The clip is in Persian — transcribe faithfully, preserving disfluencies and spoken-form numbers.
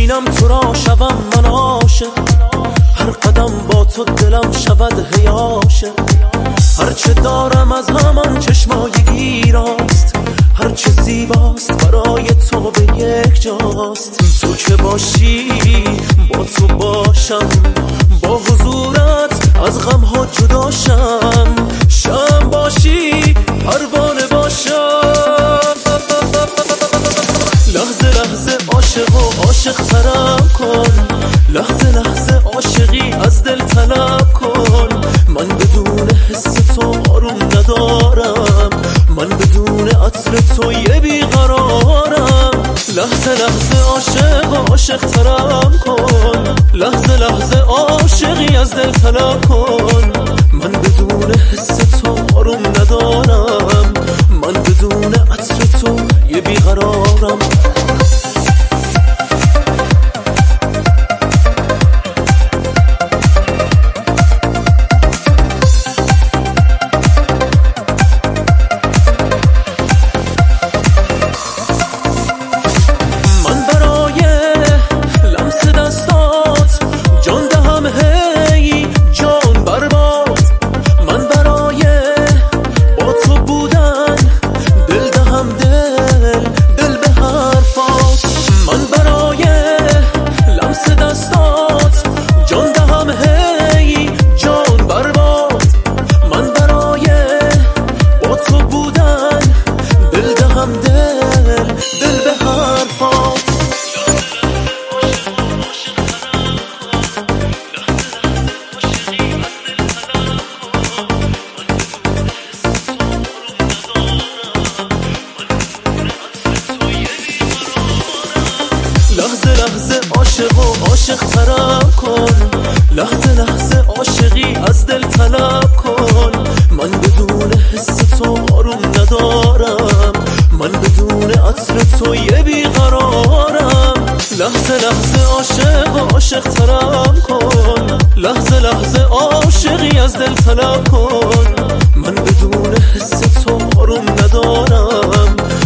ببینم تو را شوم من عاشق، هر قدم با تو دلم شود هیاشه. هرچه دارم از همان چشمای گیراست، هرچه زیباست برای تو به یک جاست. تو که باشی با تو باشم، با حضورت از غمها جدا شم. شم باشی پروانه باشم، لحظه لحظه عاشق و عاشق ترم کن، لحظه لحظه عاشقی از دل طلب کن. من بدون حس تو آروم ندارم، من بدون عطر تو یه بیقرارم. لحظه لحظه عاشق و عاشق ترم کن، لحظه لحظه عاشقی از دل طلب کن. من بدون حس تو آروم ندارم، من بدون عطر تو یه بیقرارم. لحظه لحظه عاشق و عاشق ترم کن، لحظه لحظه عاشقی از دل طلب کن. من بدون حس تو آروم ندارم، من بدون عطر تو یه بیقرارم. لحظه لحظه عاشق و عاشق ترم کن، لحظه لحظه عاشقی از دل طلب کن. من بدون حس تو آروم ندارم،